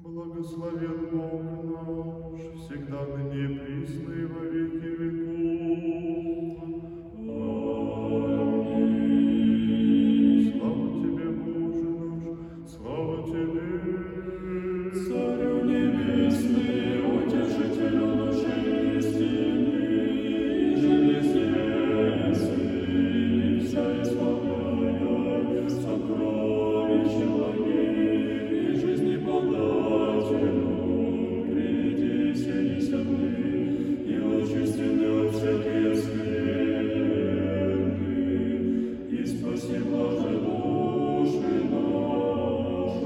Благословен Бог наш, всегда ныне и присно и во веки веков. Аминь. Слава Тебе, Боже наш, слава Тебе, Царю небесный, утешителю души истины, и же везде вся исполняя сокровища благих и жизни подателю, приди селися мы, и очистены от всякие скверны, и спаси блажи души наши.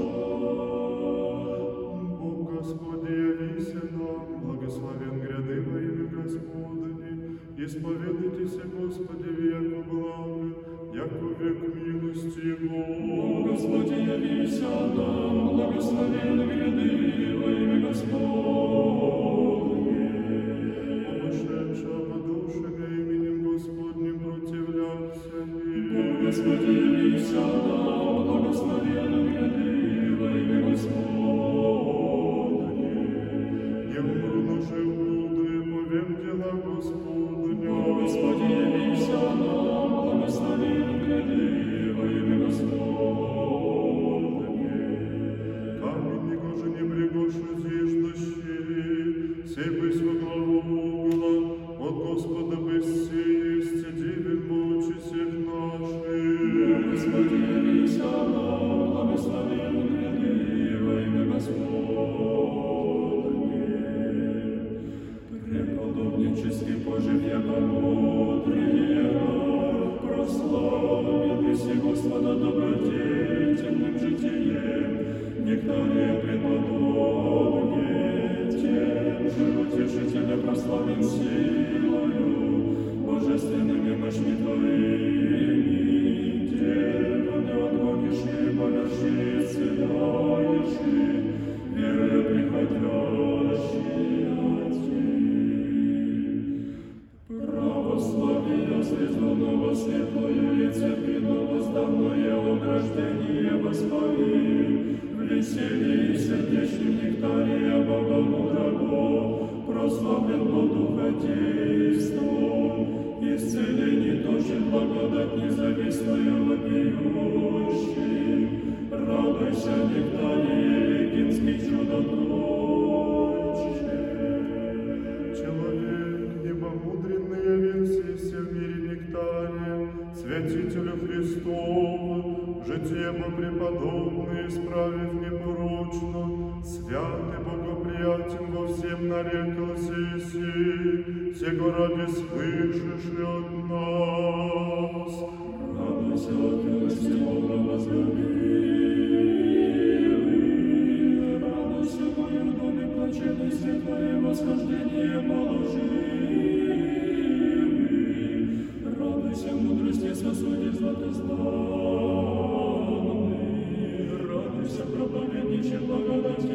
Бог Господи, явися нам, благословен гряды во имя Господне. Исповедайтесь, Господи, яко благо, яко век милости Его. Господи, явися нам, благословен гряды во имя Господне. Обошедша подушами именем Господним противлялся им. Господи, явися нам, благословен гряды во имя Господне. Я умру, но жив буду, и повем дела Господня. Господи, явися нам, благословен гряды во имя Господне. Камень негоже не брегоше зиждущий, сей бысь во главу угла, от Господа бессесть, дивен в очи всех наших. Господи, явися нам, благословен гряды во имя Господне. Преподобнический пожив, яко мудрый иерарх, прославил веси Господа добродетельным житием, некоторые преподобнее, тем же утешителя прославен силою, божественными мощами Твоими, демоны отгонишь, болящиеся дающие, верою приходящие от православия звездного светлое и церквиного возданное ограждение воспави, в веселье и сердечном нектария Бога мудрого, прославлен по духодейством, исцелений тощих благодать независную вопиющий. Радуйся, нектария Легинский чудотворче. Человек, небомудренный, явился в мире нектарием, святителю Христову, житием преподобный, исправив непорочно, свят и богоприятен во всем нарекался Иси, сего ради слышишь от нас. Радуйся от милости Бога возлюбивый, радуйся, мою доме плачевной светлое восхождение положивый, радуйся мудрости сосуде златознанный, радуйся проповедниче благодати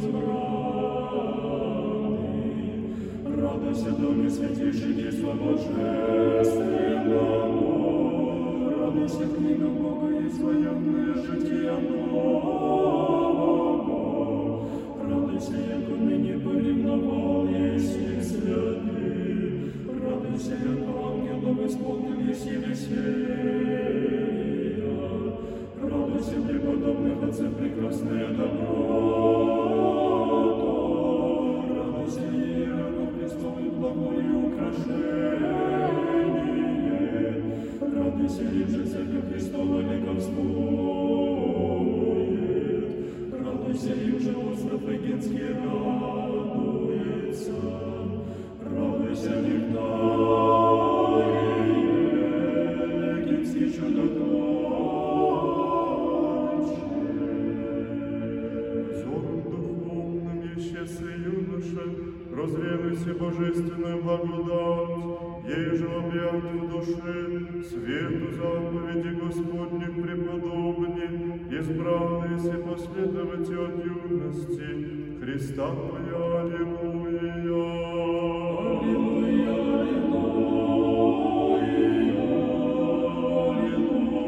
невозвратный, радуйся доме святейшей действа божественного, радуйся книга Бога изваянное жития нового, радуйся, яко ныне поревновал еси святый, радуйся, яко ангелов исполнил еси веселья, радуйся, преподобных отцев прекрасное доброто, радуйся, иерархов Христовых благое украшение, радуйся, им же Церковь Христова вековствует, радуйся, им же остров Эгинский радуется, радуйся, нектарие Эгинский чудотворче. Взором духовным исчез и юноша, развернуйся божественную благодать, ей же объят в душе, свету заповеди Господних преподобней, избранные се последовать от юности, Христа Твоя, Аллилуйя. Аллилуйя,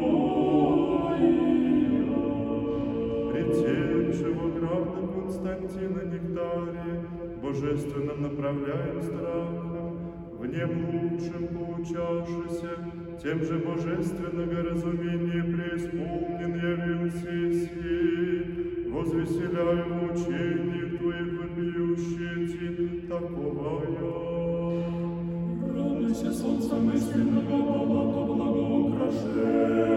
аллилуйя, аллилуйя. Притечего града Константина, божественным направляем страхом, в нем лучшим поучавшися, тем же божественного разумения преисполнен явился сей, возвеселяю в учениях Твоих вопиющие такого я. Радуйся, солнце мысленного палата благоукрашенная,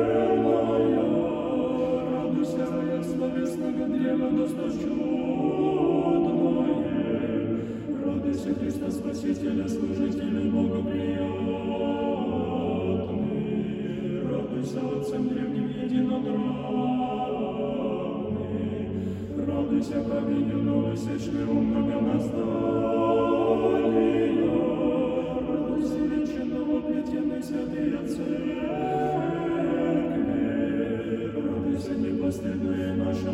радуйся, рая словесного древа досточудное, радуйся, Христа Спасителя, служителя Бога приятный, радуйся, Отцем древним единодравный, радуйся, каменью новосечный ум многоназдания, радуйся, вечного плетенной святые церкви, радуйся, непостыдное наше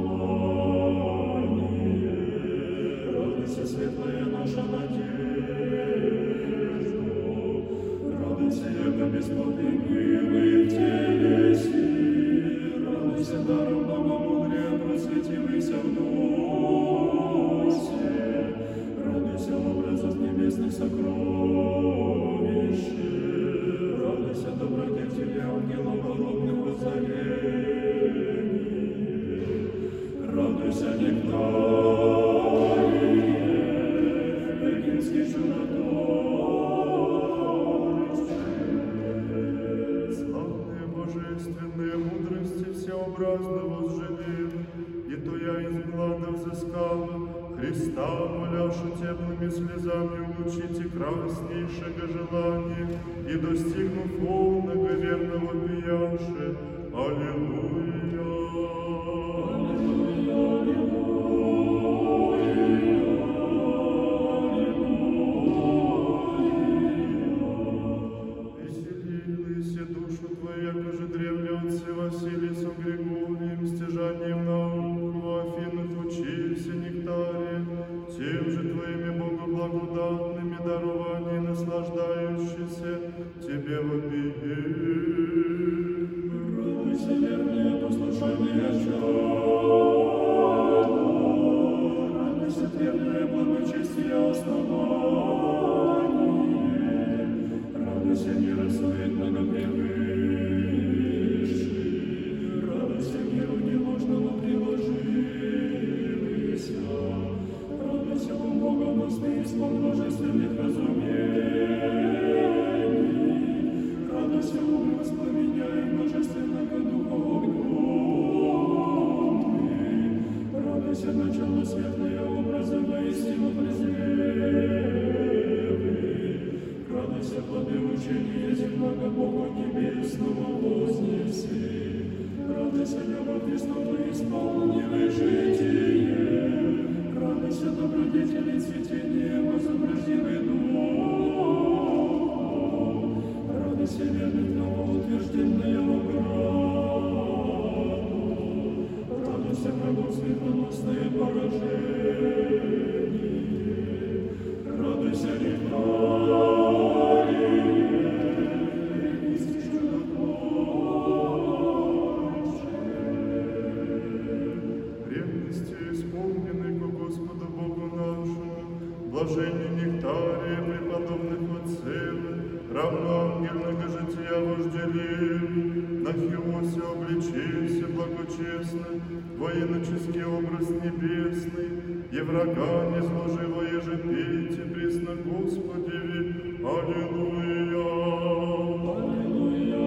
упование, радуйся, светлая наша надежда, радуйся, яко бесплодный милый в телеси, радуйся, даром богомудрия просветивайся в дусе, радуйся, образов небесных сокровищ, радуйся, добродетели ангелов голодных воззрений, радуйся, нектарие, вегинский чудотворче. Славные божественные мудрости всеобразно возжелев, и то я из глада взыскала, Христа, моляшу теплыми слезами, улучите краснейшего желания, и достигнув волного верного пияши. Аллилуйя! Веселилась душу Твою, яко же древле отцы Василий со Григорием, стяжанием науку, Афинах учился нектаре, тем же Твоими Богу благодатными дарованиями наслаждающийся Тебе вопием. Радуйся, верные, послушание чадо, радуйся, твердое благочестие основание, радуйся, мира суетного превыше, радуйся, миру неложного приложивайся, радуйся, ум богоносный исполн божественных разумений, радуйся, ум воспламеняем божественного духа огненный, радуйся, начало светлое образы воистину презрелый, радуйся, плоды учения земного Бога небесного вознеси, радуйся, любовь Христову исполнивай житие, радуйся, добродетели цветения возобразивай духу, радуйся, верных новоутвержденная ограду, радуйся, врагов светоносное поражение, радуйся, нектарие, вегинский чудотворче. Ревности исполненной ко Господу Богу нашему, блаженней нектария преподобных отцев, равно ангельного жития вожделев, на Хиосе обличился благочестно, воиноческий образ небесный, и врага не зложива еже пейте пресно Господеви. Аллилуйя! Аллилуйя,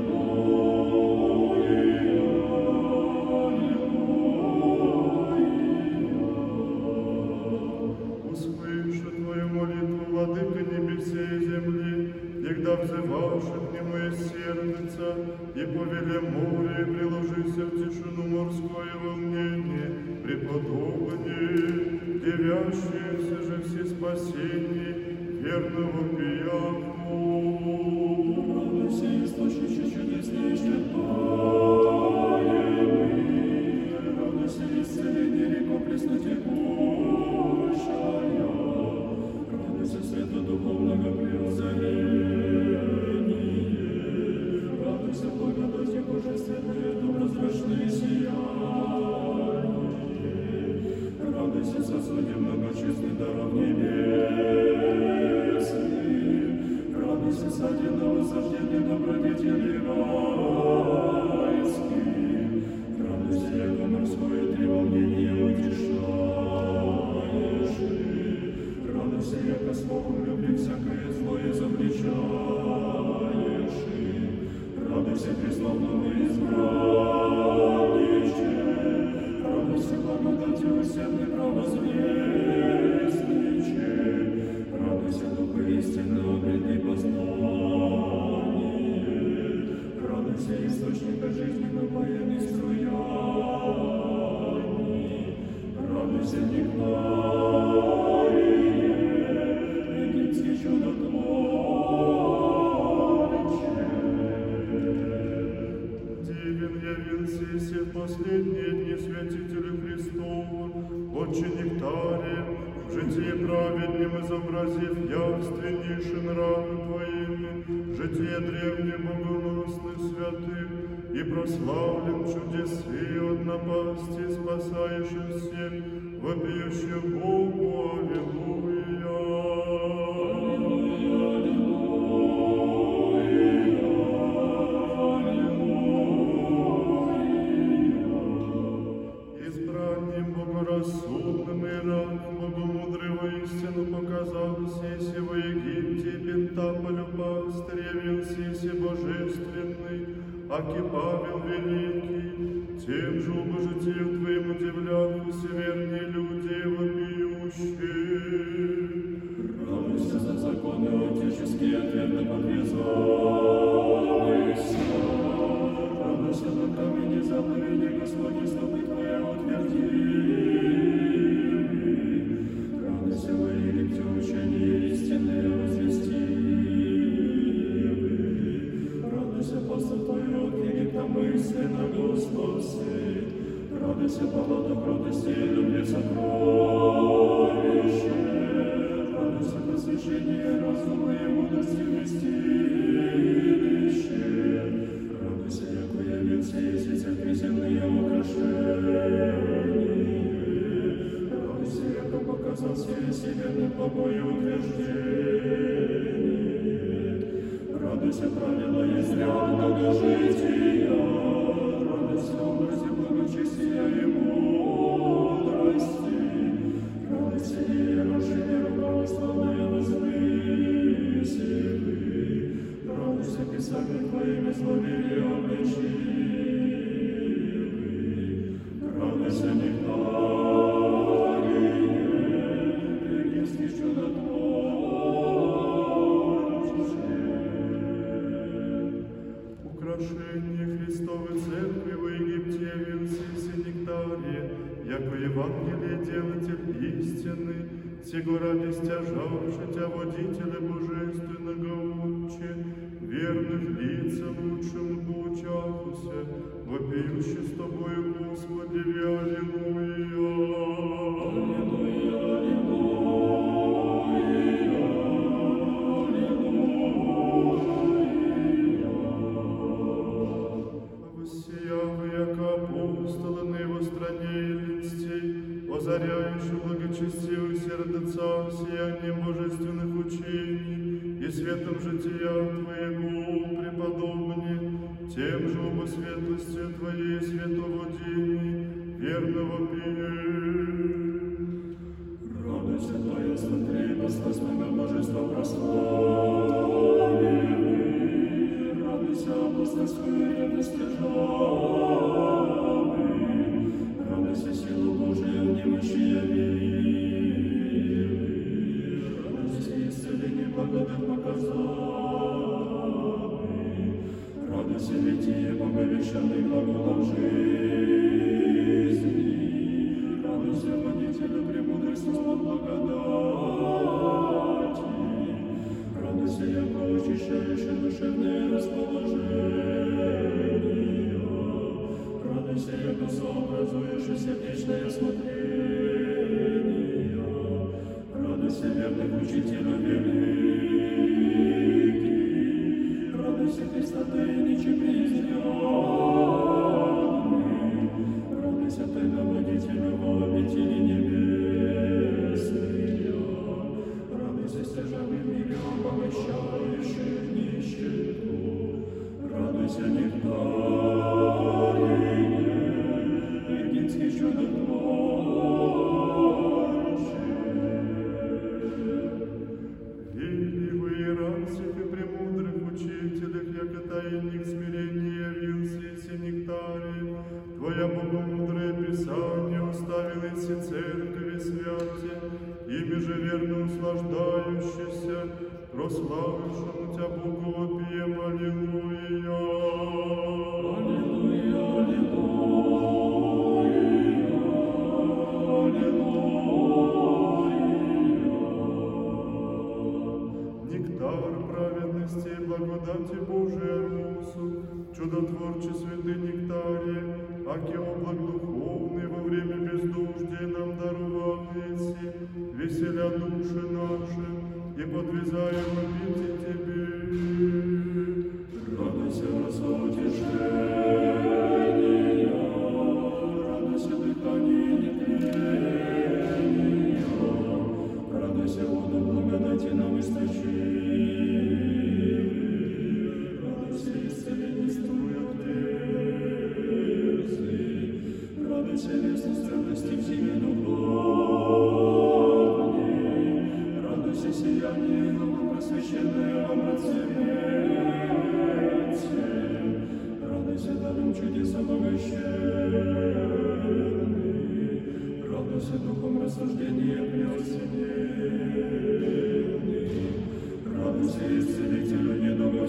аллилуйя. Услышу Твою молитву, Владыка небесей и земли, когда взывавши к Нему из сердца, и повеле море, и приложися в тишину морское волнение, преподобные, девящиеся же все спасения, верного пияку. Радуйся, источнище чудесный исчерпаемый, радуйся, исцеление реко преснотекущая, радуйся, света духовного преозарения, радуйся, благодати божественные, доброзрачные сияние, радуйся, сосуде многочисленных даров небесных. Радуйся, саденного заждения добродетели райских. Радуйся, яко морское треволнение утешаешь. Радуйся, яко словом любви всякое злое изобличаешь. Радуйся, приславного избранниче. Радуйся, благодати усердный правозвестниче. Радуйся, Духа истины, обретный познание. Радуйся, источника жизни, напоенный струями. Радуйся, Никнарие, египетский чудотворче. Дивен явился и все последние дни святителя Христова, отче Нектария, в житии праведнем изобразив явственнейшие нравы Твоими, житие древних богоносных святых, и прославлен чудесы от напасти, спасающих всех, вопиющих Богу, Аллилуйя. Избранным, богорассудным и равным, богомудрого истину показался, если во Египте Пентаполю пастырь явился, если божественный, аки Павел Великий, тем же убожитию Твоим удивлявшись, верные люди вопиющие. Радуйся за законы отеческие, твердо подвязайся. Радуйся на камени заповеди Господи, стопы Твоя утвердили. Радуйся во Египте учение истинное возвестили. Радуйся, пастор Твой от Египта мысленного спаси. Радуйся, палата кротости и любви сокровище. Радуйся, просвещение разума и мудрости вместилище. Радуйся, яко явился еси церкви земные украшения. Радуйся, яко показался еси верным покою утверждение. Радуйся, правила есть ряд многожития. Радуйся, образе благочестия и мудрости. Радуйся, иерошение православное возвысили. Радуйся, писание Твоими зловели обличили. Радуйся, Нектарие, египетский чудотворче. Украшение Христовой Церкви во Египте явился и Нектария, яко Евангелие делатель истины, сего ради стяжавши Тя водителя божественного Отче, верных лица лучшим поучахуся, вопиющий с Тобою, Господи, Аллилуйя. Аллилуйя, аллилуйя, аллилуйя. Воссияв, яко апостолы на его стране елинстей, озаряющий благочестивых сердца сиянием божественных учений и светом жития Твоего преподобне, тем же оба светлостью Твоей световодении верного пие. Радуйся, Твоя смотри, посластного божества прославили. Радуйся, апостольскую ревность державы. Радуйся, силу Божию в немощи явили. Радуйся, исцеление благодать показали. Радуйся, литие боговещенный глаголом жизни. Радуйся, водителю премудрости слов благодати. Радуйся, яко очищающий душевные расположения. Радуйся, яко сообразуешь и сердечное смотрение. Радуйся, верных учителю великий. Радуйся, Христа, Ты ничем преизрядный. Радуйся, Ты, наводителю во обители небесные. проставились и церкви святе, ими же верно услаждающийся, прославившему Тя Богу вопием, аллилуйя. Нектар праведности и благодати Божия Русу, чудотворче святый нектарие, аки облак духовный во время бездуждия нам даровал еси, веселя души наши, и подвязаем обитель Тебе. Радуйся, роса утешения, радуйся, дыхание нетления, радуйся, воду благодати нам источи, радуйся, исцеление струи отверзи, радуйся, вестность радости в зиме духовней, радуйся, сияние нового просвещенное во мраце вече, радуйся, даром чудес обогащенный, радуйся, духом рассуждения преосененный, радуйся, исцелителю недуга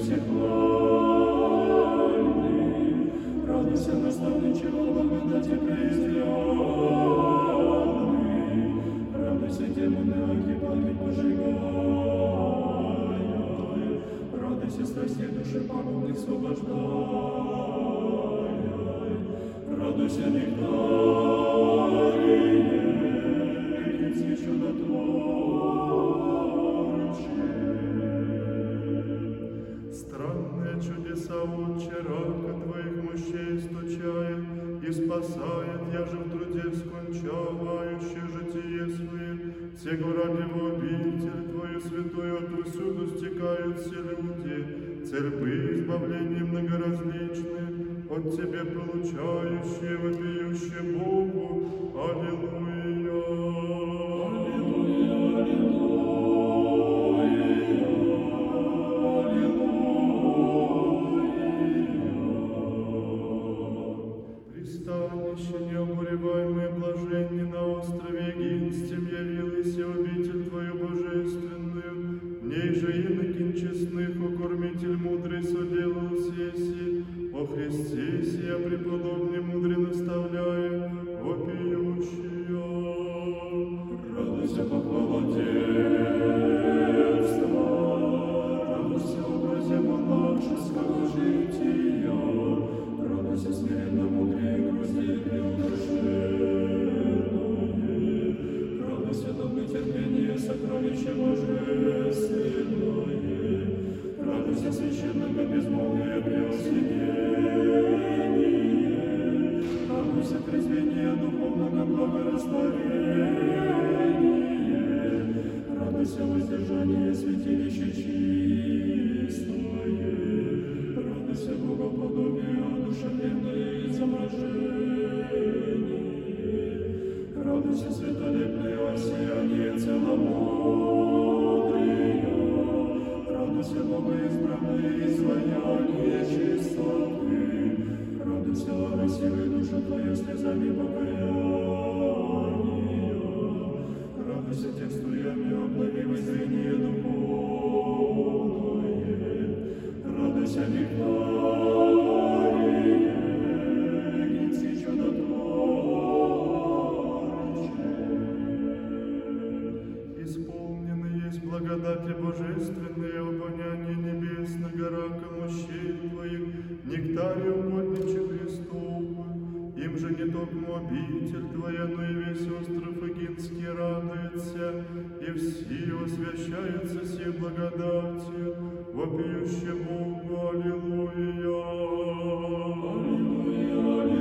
всехвальный, радуйся, наставниче во благодати преизрядный, радуйся, демоны огибали пожигай, радуйся, страстей души пагубных освобождай, радуйся, нектарие, венцы чудотворче. Странные чудеса Отче, рака Твоих мощей стучая, и спасает, я же в труде скончавающее житие свое, сего ради в обитель Твою святую отовсюду стекают все люди, церквы избавления многоразличные, от Тебе получающие, вопиющие Богу, аллилуйя. Пристанище необуреваемое блаженне на острове Егинстем явилась и обитель Твою божественную, в ней же инокинь честных, о кормитель мудрый соделался еси, о Христе сия преподобный мудрый наставляя, вопиющая. Радуйся, похвала детства, радуйся, образе монашеского жития, радуйся, смиренно мудрее грузди преудушенное, радуйся, доброе терпение, сокровище божественное, радуйся, священного безмолвия преосенение, радуйся, трезвение духовного благорастворения, радуйся, воздержание святилище чистое, радуйся, богоподобие, одушевленное изображение, радуйся, светолепное осияние целомудрия, радуйся, богоизбранное изваяние чистоты, радуйся, красивая душа Твоя слезами покаяния, радуйся, текстуями обновивой зрение духовное, радуйся, нектарие, венцы чудотворче. Исполнены есть благодати божественные, обоняние небесного рака мощей Твоих, нектарий угодниче Христову. Им же не только обитель Твоя, но и весь остров Эгинский радуется, и все освящаются сей благодатью, вопиюще Богу, аллилуйя. Аллилуйя,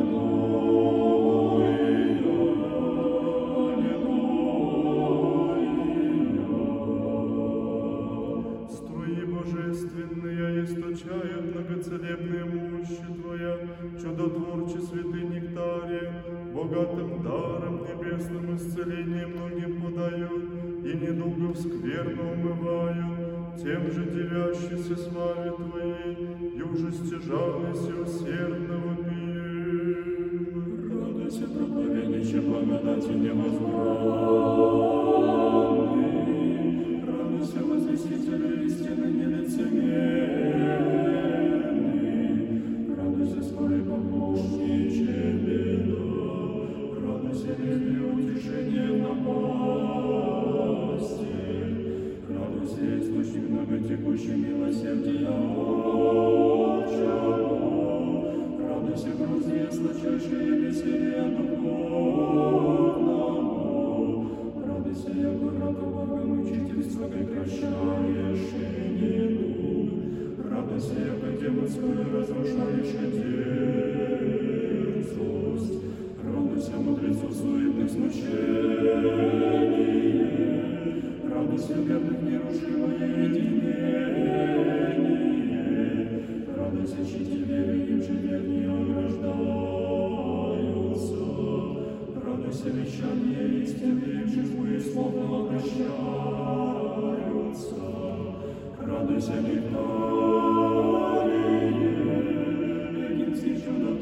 аллилуйя. Струи божественные источают многоцелебные мощи Твоя, чудотворче святый нектарие, богатым даром небесным исцеление многим подают, и недугов скверно умывают, тем же девящийся славе Твоей, и уже стяжались и усердно вопием. Радуйся, проповедник хранилище благодати невозбранный. Радуйся, возвестителя истины нелицемерный. Радуйся, скорый помощниче беда. Радуйся, верное утешение в напасти. Радуйся, источник многотекущий милосердия отчего. Радуйся, груздие, сладчайшее веселье духовного. Радуйся, яко рака мучительства, прекращаешь и недуг. Радуйся, яко демонскую разрушаешь дерзость. Радуйся, мудрецу суетных смущений. Радуйся, верных нерушимое единение. Радуйся, чьи веры им же вернее ограждаются. Радуйся, вещание истины им же злые словно обращаются. Радуйся, Виктория, египетский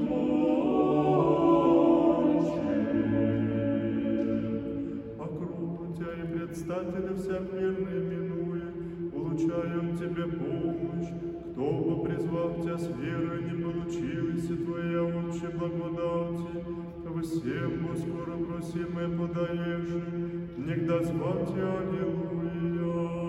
чудотворче. Округу тебя и предстателя всяк верный минуя, улучшаем тебе помощь. Кто бы призвал тебя с верой, не получились и твоя отче благодати, всем во скоро просимое подаешь, негда звать тебя, аллилуйя.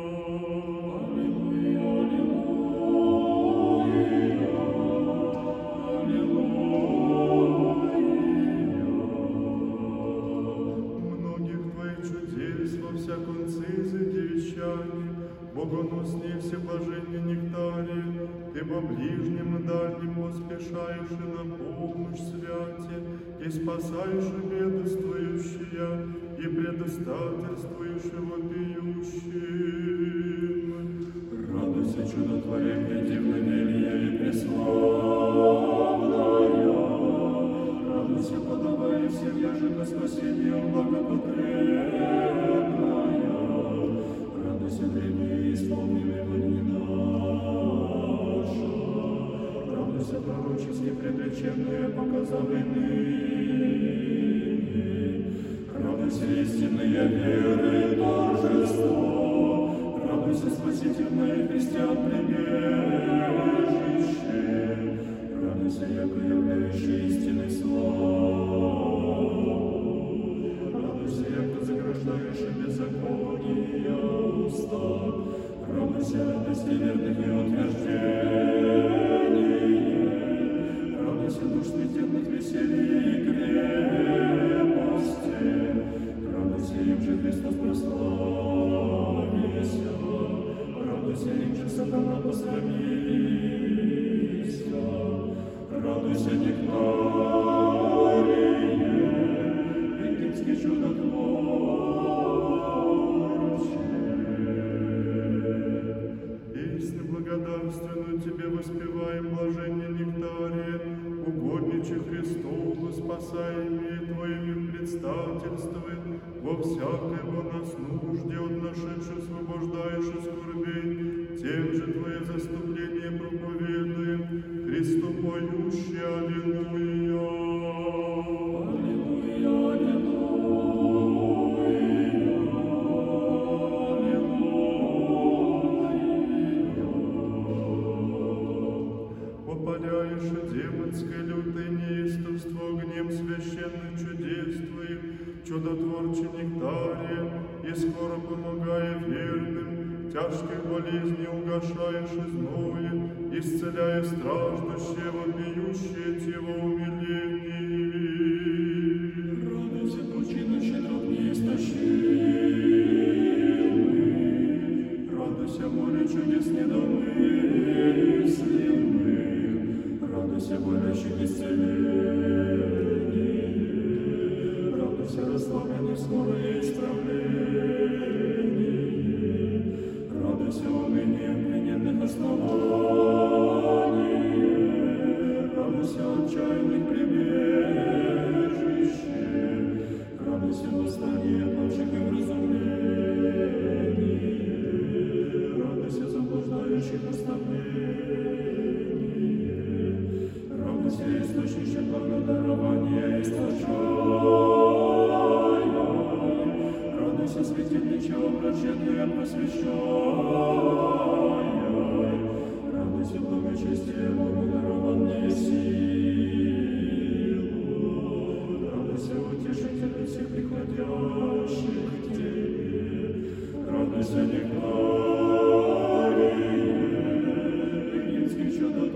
Многих твоих чудес во всяком цизе девещании, богоносные всеблаженные нектарии, ты во ближнем и дальнем поспешаешь и на помощь святе, и спасаешь и бедствующие, и предостательствуешь и вопиющим. Радуйся, чудотворение, дивновение и преславная. Радуйся, подавая всем яжето спасение благопотребная. Радуйся, древнее исполнимое не наша. Радуйся, пророчески предреченные показавы ныне. Радуйся, истинные веры и торжество. Радуйся, спасительное христиан прибежище. Радуйся, яко являющий истинной славу. Радуйся, яко заграждаешь и беззакония уста. Радуйся, радости верных и утверждение. Радуйся, душ сметенных веселье и крепости. Радуйся, им же Христос прославися. Радуйся, им же сатана посрамися. Радуйся, нектарие, египетский чудотворче. Песню благодарственную тебе воспеваем, блаженне нектарие, угодниче Христову, спасаемые твоими предстательствует, во всякой во нас нужде от нашедших освобождаешь и скорбей, тем же твое заступление проповедуем, Христу поющий, аллилуйя. Аллилуйя, аллилуйя, аллилуйя. Попаляешь демонское лютое неистовство, гнев священный чудес твоих, чудотворче нектария, и скоро помогая верным, тяжких болезней угошаешь и зноя, исцеляя страждущие, вопиющие Его умиление. Радуйся, пучина щедрот неистощимый. Радуйся, море чудес недомыслимых. Радуйся, болящих исцелений. Радуйся, расслабленных скорое исправление. Радуйся, унынием плененных оснований. Радуйся, отчаянных прибежище. Радуйся, восстание павших и вразумлении. Радуйся, заблуждающих наставление. Радуйся, источнище благодарования источая. радуйся, нектарие, Египетский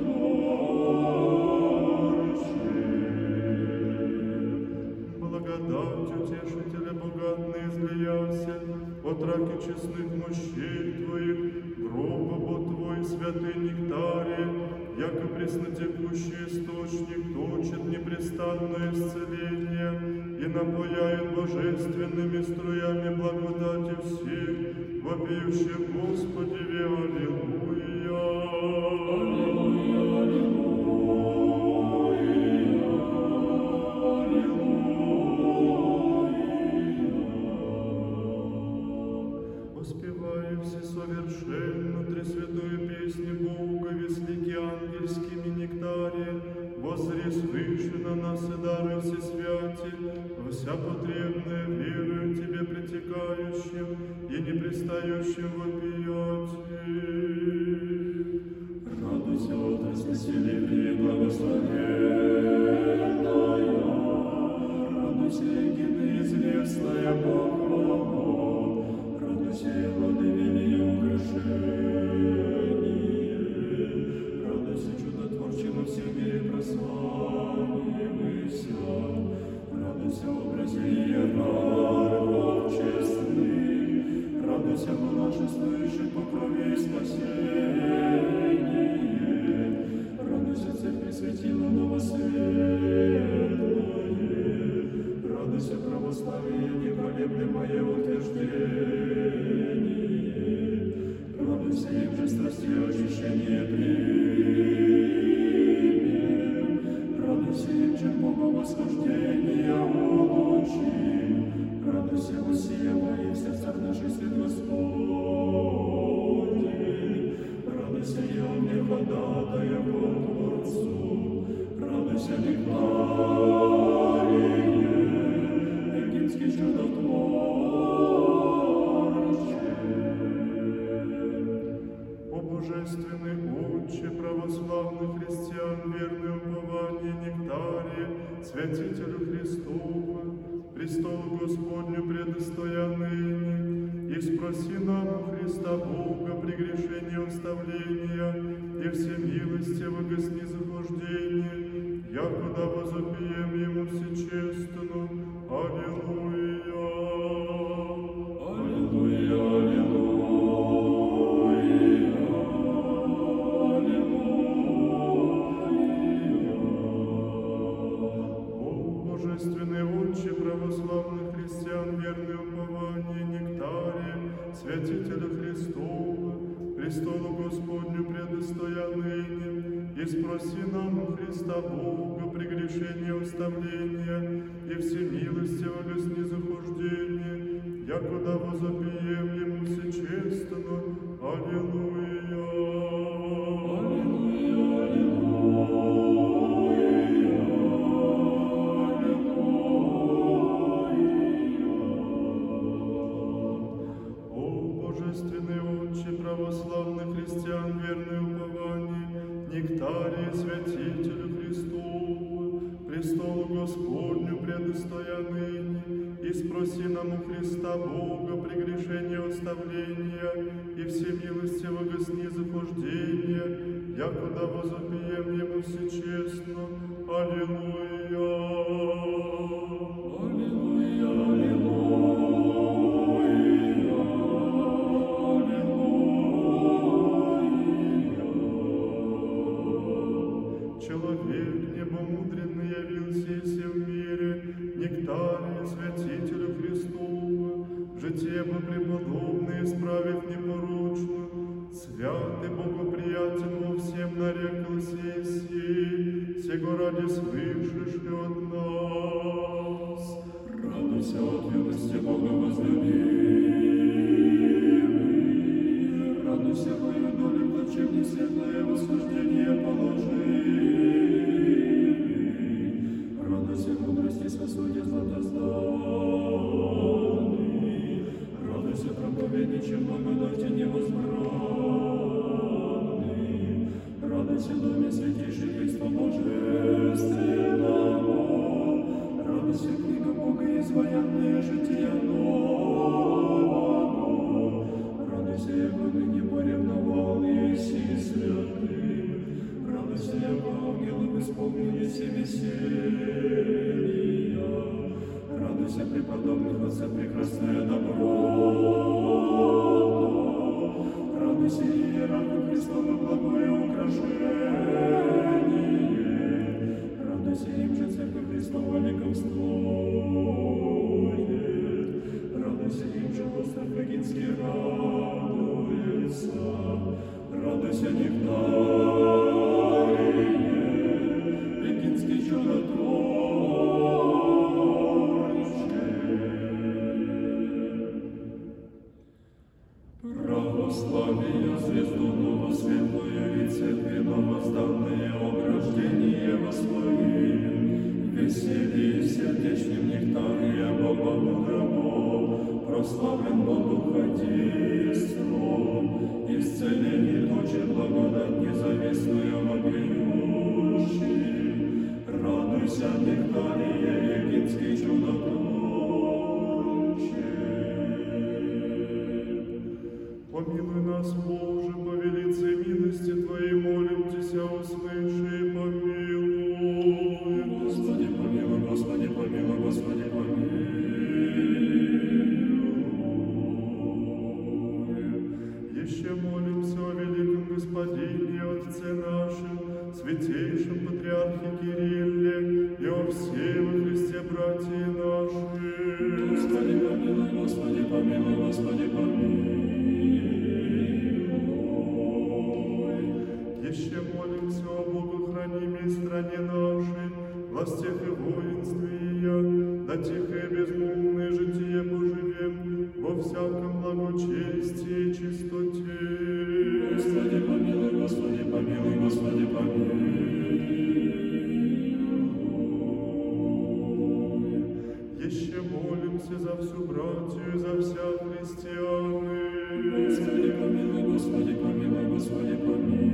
чудотворче. Благодать утешителя богат не излияся, от раки честных мощей твоих, гроба бо твой святый нектарие, яко преснотекущий источник точит непрестанное исцеление и напояет божественными струями благодати всех, вопиющих Господи, аллилуйя. Воспевая всесовершенно тресвятую песню Бога, веслики ангельскими нектария, воззри свыше на нас и дары всесвяти, вся потребная верою Тебе притекающим и непрестающим вопиятию. Радуйся, отрасль селеври благословенная, радуйся, егины известная похвала, радуйся, Елады вели украшение, радуйся, чудотворче во всем мире прославивайся, радуйся, образе иерархов честных, радуйся, монашествующих по крови и спасении, радуйся, церкви светила новосветлое, радуйся, православие неколеблемое утверждение, радуйся, им же страсти очищение примем, радуйся, им же Бога восхождения улучшим, радуйся, воссиявай в сердцах наших свет Господень, радуйся, явне ходатая по Творцу, радуйся, нектарие, Египетский чудотворче. О божественный Отче православных христиан, верное упование нектария, святителю Христову, престолу Господню предостоянными, и спроси нам у Христа Бога прегрешение уставления и всемилостивого снизохождения, якуда возопием Ему всечестно. Аллилуйя. Аллилуйя, О божественный Отче православных христиан, верное упование нектария, святителю Христову, престолу Господню предостоянными, и спроси нам у Христа Бога прегрешение уставления и всемилостивого снизохождения, якуда возопием Ему всечестно. Аллилуйя. О божественный Отче православных христиан, верное упование нектария, святителю Христову, престолу Господню предостоянными, и спроси нам у Христа Бога прегрешение оставления и всемилостивого снизохождения, якуда возопием Ему всечестно. Аллилуйя. Человек небомудренный явился и се в мире, нектария святителю Христову, житие бы преподобное, исправив непорочно, святый богоприятен во всем нарекался еси, сего ради слышишь от нас. Радуйся от милости Бога возлюбивый, радуйся, мою долю плачевни светлое восхождение положивый, радуйся мудрости сосуде златозданный, радуйся проповедничем благодати невозбранный, радуйся доме святейшей Христа Божественного, радуйся книга Бога изваянная жития нового, еси святым. Радуйся, яко ангелов исполнились и веселья. Радуйся, преподобных отца, прекрасное добро. Радуйся, иерарху Христово, благое украшение. Радуйся, им же Церковь Христова вековствует. Радуйся, им же остров Эгинский радуется. Радуйся, Нектарие, Эгинский чудотворче. Православие, звезду новосветлую и церкви новозданное ограждение восславим. Веселье сердечным нектария Бога мудрого, прославлен Бог духодейством, исцеление дочи благодать независную вопиющим. Радуйся, нектария, египетский чудотворче. Помилуй нас, Боже, по велице милости Твоей, молим Тебя, услыши и помилуй. Господи, помилуй, Господи, помилуй, Господи, помилуй. Еще молимся о великом Господине, Отце нашем, святейшем Патриархе Кирилле и о всей во Христе братья наши. Господи, помилуй, Господи, помилуй, Господи, помилуй. Еще молимся о богохранимой стране нашей, властях и воинстве ее, да тихо и безмолвное житие поживем во всяком благочестии и чистоте. Господи, помилуй, Господи, помилуй, Господи, помилуй. Еще молимся за всю братью и за вся христианы. Господи, помилуй, Господи, помилуй, Господи, помилуй.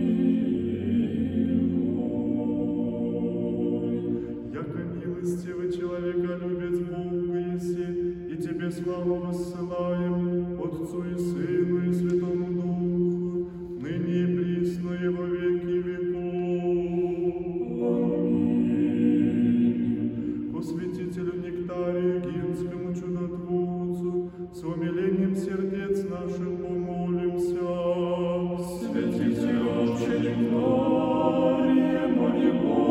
Яко милостивый человеколюбец Бога еси, и Тебе славу воссылаем, Отцу и Сыну и Святому Духу, ныне и присно и во веки веков. Аминь. По святителю Нектарию Гинскому чудотворцу, с умилением сердец наших помолимся. Святителю отче Нектарие, моли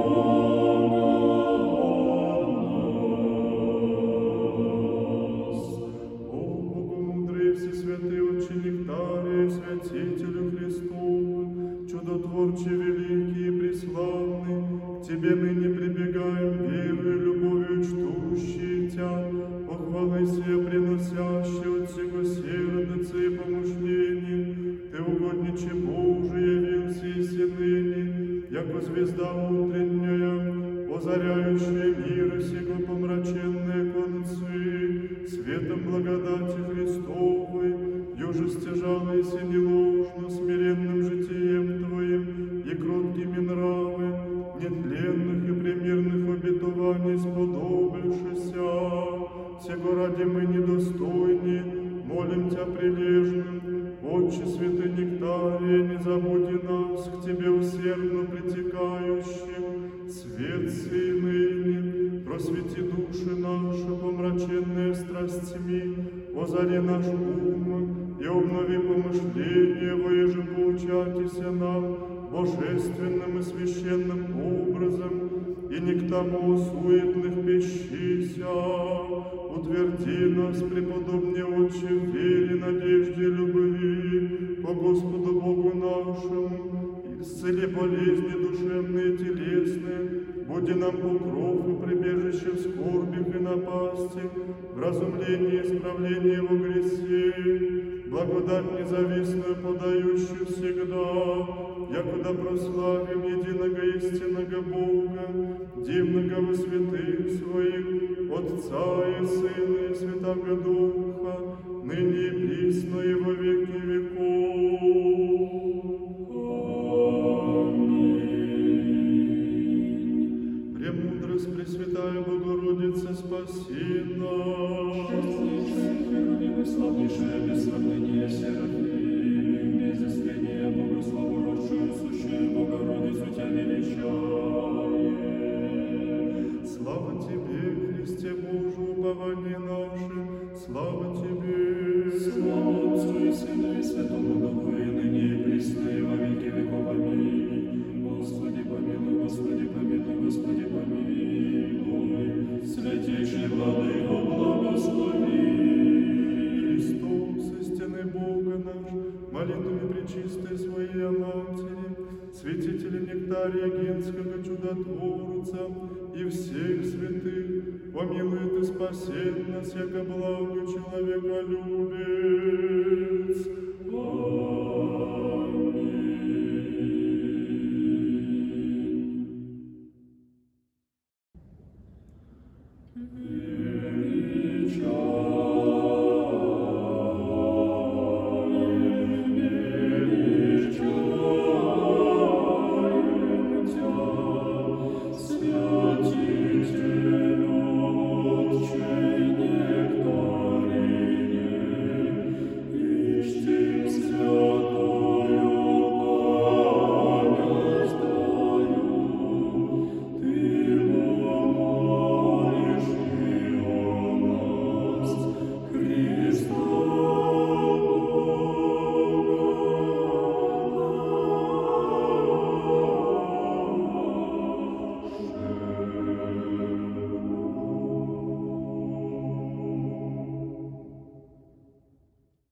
Бога. О, Богомудрый всесвятый отче Нектарие, святителю Христову, чудотворче великий и преславный, к Тебе ныне прибегаем, верою, любовью чтущие Тя, похвалы сия приносящие от всего сердца и помышлений. Ты, угодниче Божий, явился и ныне, яко звезда утренняя, озаряющая мир сего помраченные концы, светом благодати Христовой, юже стяжалась и неложно смиренным житием Твоим и кроткими нравы, нетленных и примерных обетований сподобившися. Сего ради мы недостойни, молим Тя прилежным, Отче святый Нектарие, не забуди нас, к Тебе усердно притекающим, свет сей ныне, просвети души наши, помраченные страстями, озари наш ум и обнови помышления, воеже поучатися нам божественным и священным образом, и не к тому суетных пещися. Утверди нас, преподобне Отче, в вере, надежде, любви, по Господу Богу нашему, исцели болезни душевные и телесные, буди нам покров и прибежище в скорбях и напасти, в разумлении и исправлении во гресе, благодать независную подающую всегда, якуда прославим единого истинного Бога, дивного во святых своих, Отца и Сына и Святого Духа, ныне и присно и во веки веков. Аминь. Премудрость Пресвятая Богородица, спаси нас. Счастливейшая, славнейшая, без сравнения Серафим, без истления Богу Богородицу Тя величаем. Слава Тебе, Христе Божий, упование наше, слава Тебе. Слава Отцу и Сыну и Святому Духу, и ныне и присно, и во веки веков. Аминь. Господи помилуй, Господи помилуй, Господи помилуй. Святейший Владыко, благослови. Христос, истинный Бога наш, молитвами пречистой Своей Матери, святителя Нектария Генского чудотворца и всех святых, помилует и спасет нас, яко благо человеколюбец. Аминь.